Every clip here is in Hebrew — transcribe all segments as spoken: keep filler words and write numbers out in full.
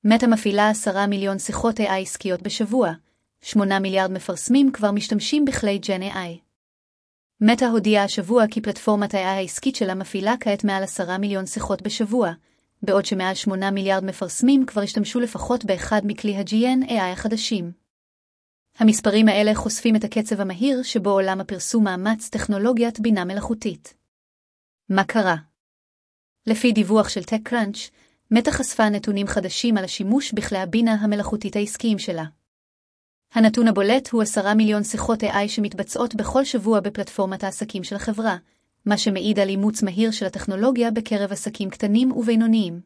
מטה מפעילה עשרה מיליון שיחות איי איי עסקיות בשבוע, שמונה מיליארד מפרסמים כבר משתמשים בכלי ג'ן איי איי. מטה הודיעה השבוע כי פלטפורמת ה-איי איי העסקית שלה מפעילה כעת מעל עשרה מיליון שיחות בשבוע, בעוד שמעל שמונה מיליארד מפרסמים כבר השתמשו לפחות באחד מכלי ה-ג'ן איי איי החדשים. המספרים האלה חושפים את הקצב המהיר שבו עולם הפרסום מאמץ טכנולוגיית בינה מלאכותית. מה קרה? לפי דיווח של TechCrunch, מטה חשפה נתונים חדשים על השימוש בכלי הבינה המלאכותית העסקיים שלה. הנתון הבולט הוא עשרה מיליון שיחות איי איי שמתבצעות בכל שבוע בפלטפורמת העסקים של החברה, מה שמעיד על אימוץ מהיר של הטכנולוגיה בקרב עסקים קטנים ובינוניים.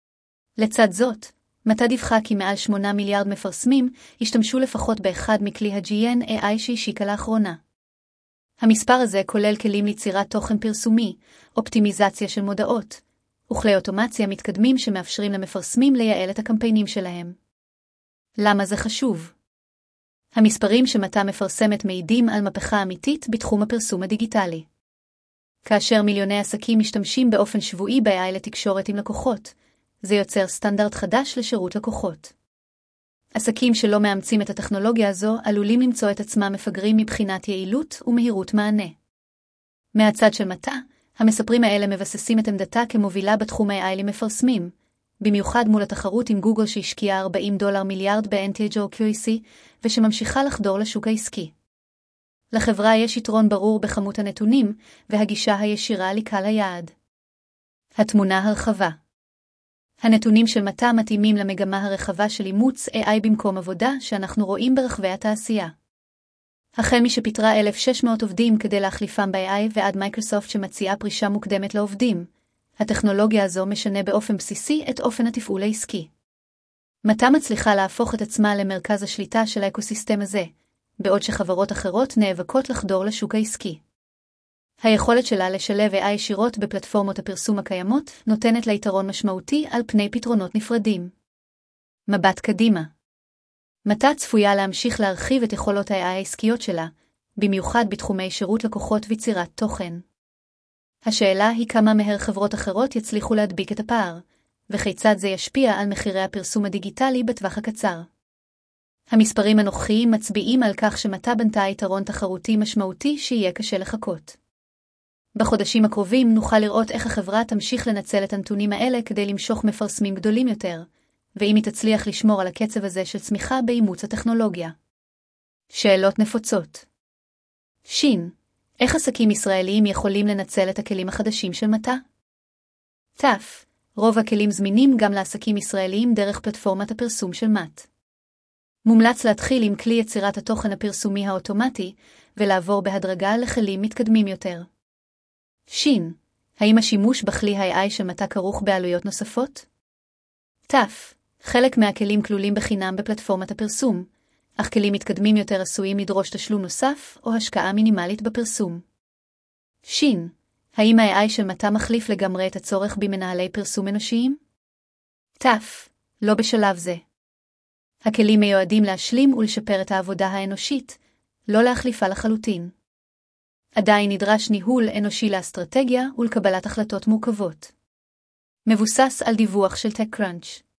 לצד זאת, מטה דיווחה כי מעל שמונה מיליארד מפרסמים השתמשו לפחות באחד מכלי ה-ג'ן איי איי שהשיקה לאחרונה. המספר הזה כולל כלים ליצירת תוכן פרסומי, אופטימיזציה של מודעות, וכלי אוטומציה מתקדמים שמאפשרים למפרסמים לייעל את הקמפיינים שלהם. למה זה חשוב? המספרים שמטה מפרסמת מעידים על מהפכה אמיתית בתחום הפרסום הדיגיטלי. כאשר מיליוני עסקים משתמשים באופן שבועי ב-איי איי לתקשורת עם לקוחות, זה יוצר סטנדרט חדש לשירות לקוחות. עסקים שלא מאמצים את הטכנולוגיה הזו עלולים למצוא את עצמם מפגרים מבחינת יעילות ומהירות מענה. מהצד של מטה, המספרים האלה מבססים את עמדתה כמובילה בתחום ה-איי איי למפרסמים, במיוחד מול התחרות עם גוגל שהשקיעה ארבעים דולר מיליארד ב-אן טי ג'י קיו איי סי ושממשיכה לחדור לשוק העסקי. לחברה יש יתרון ברור בכמות הנתונים והגישה הישירה לקהל היעד. התמונה הרחבה. הנתונים של מטה מתאימים למגמה הרחבה של אימוץ איי איי במקום עבודה שאנחנו רואים ברחבי התעשייה. החל משפיטרה אלף ושש מאות עובדים כדי להחליפם ב-איי איי ועד מייקרוסופט שמציעה פרישה מוקדמת לעובדים, הטכנולוגיה הזו משנה באופן בסיסי את אופן התפעול העסקי. מטה מצליחה להפוך את עצמה למרכז השליטה של האקוסיסטם הזה, בעוד שחברות אחרות נאבקות לחדור לשוק העסקי. היכולת שלה לשלב איי איי ישירות בפלטפורמות הפרסום הקיימות נותנת לה יתרון משמעותי על פני פתרונות נפרדים. מבט קדימה. מטה צפויה להמשיך להרחיב את יכולות ה-איי איי העסקיות שלה, במיוחד בתחומי שירות לקוחות ויצירת תוכן. השאלה היא כמה מהר חברות אחרות יצליחו להדביק את הפער, וכיצד זה ישפיע על מחירי הפרסום הדיגיטלי בטווח הקצר. המספרים הנוכחיים מצביעים על כך שמטה בנתה יתרון תחרותי משמעותי שיהיה קשה לחכות. בחודשים הקרובים נוכל לראות איך החברה תמשיך לנצל את הנתונים האלה כדי למשוך מפרסמים גדולים יותר, ואם היא תצליח לשמור על הקצב הזה של צמיחה באימוץ הטכנולוגיה. שאלות נפוצות. שין, איך עסקים ישראליים יכולים לנצל את הכלים החדשים של מטה? תף, רוב הכלים זמינים גם לעסקים ישראליים דרך פלטפורמת הפרסום של מט. מומלץ להתחיל עם כלי יצירת התוכן הפרסומי האוטומטי, ולעבור בהדרגה לכלים מתקדמים יותר. שין, האם השימוש בכלי ה-איי איי של מטה כרוך בעלויות נוספות? תף, חלק מהכלים כלולים בחינם בפלטפורמת הפרסום, אך כלים מתקדמים יותר עשויים לדרוש תשלום נוסף או השקעה מינימלית בפרסום. שין, האם ה-איי איי של מטה מחליף לגמרי את הצורך במנהלי פרסום אנושיים? תף, לא בשלב זה. הכלים מיועדים להשלים ולשפר את העבודה האנושית, לא להחליפה לחלוטין. עדיין נדרש ניהול אנושי לאסטרטגיה ולקבלת החלטות מורכבות. מבוסס על דיווח של TechCrunch.